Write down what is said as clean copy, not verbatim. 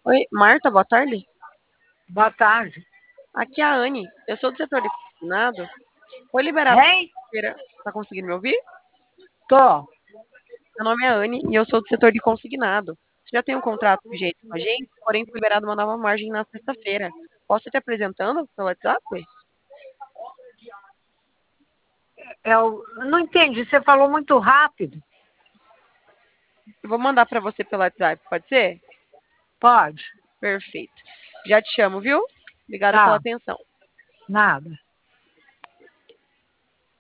Oi, Marta, boa tarde. Boa tarde. Aqui é a Anne. Eu sou do setor de consignado. Foi liberado Hein? segunda-feira. Tá conseguindo me ouvir? Tô. Meu nome é Anne e eu sou do setor de consignado. Você já tem um contrato vigente com a gente, porém foi liberado uma nova margem na sexta-feira. Posso ir te apresentando pelo WhatsApp? Eu não entendi, você falou muito rápido. Eu vou mandar para você pelo WhatsApp, pode ser? Pode? Perfeito. Já te chamo, viu? Obrigada pela Tá, atenção. nada.